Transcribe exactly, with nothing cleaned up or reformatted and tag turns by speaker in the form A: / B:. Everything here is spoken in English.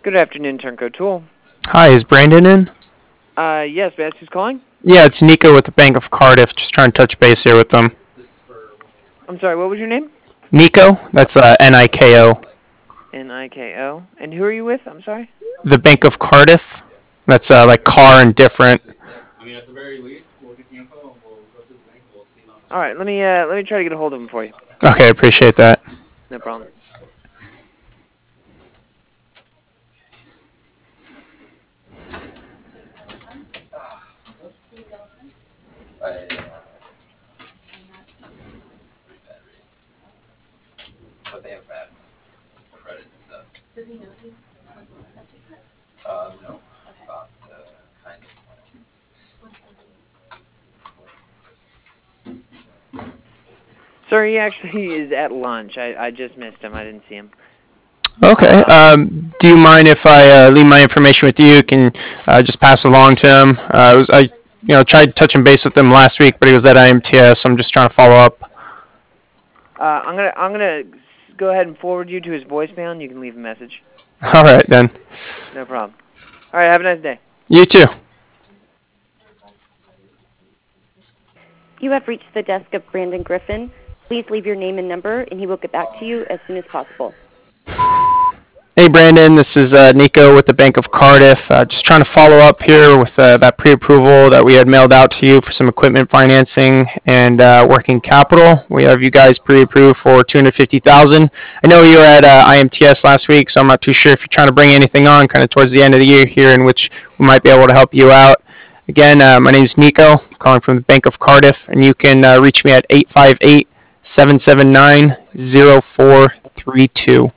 A: Good afternoon, Turnco Tool.
B: Hi, is Brandon in?
A: Uh, yes, may I ask who's calling?
B: Yeah, it's Nico with the Bank of Cardiff. Just trying to touch base here with them.
A: I'm sorry, what was your name?
B: Nico? That's uh, N I K O.
A: N I K O. And who are you with? I'm sorry?
B: The Bank of Cardiff. That's uh, like car and different.
A: All right, let me uh, let me try to get a hold of him for you.
B: Okay, appreciate that.
A: No problem. Sir, he actually is at lunch. I, I just missed him. I didn't see him.
B: Okay. Um, do you mind if I uh, leave my information with you? You can uh, just pass it along to him. Uh, I, was, I, you know, tried touching base with him last week, but he was at I M T S, so I'm just trying to follow up.
A: Uh, I'm gonna I'm gonna go ahead and forward you to his voicemail, and you can leave a message.
B: All right then.
A: No problem. All right. Have a nice day.
B: You too.
C: You have reached the desk of Brandon Griffin. Please leave your name and number, and he will get back to you as soon as possible.
B: Hey Brandon, this is uh, Nico with the Bank of Cardiff. Uh, just trying to follow up here with uh, that pre-approval that we had mailed out to you for some equipment financing and uh, working capital. We have you guys pre-approved for two hundred fifty thousand dollars. I know you were at uh, I M T S last week, so I'm not too sure if you're trying to bring anything on kind of towards the end of the year here in which we might be able to help you out. Again, uh, my name is Nico, calling from the Bank of Cardiff, and you can uh, reach me at eight five eight, seven seven nine, zero four three two.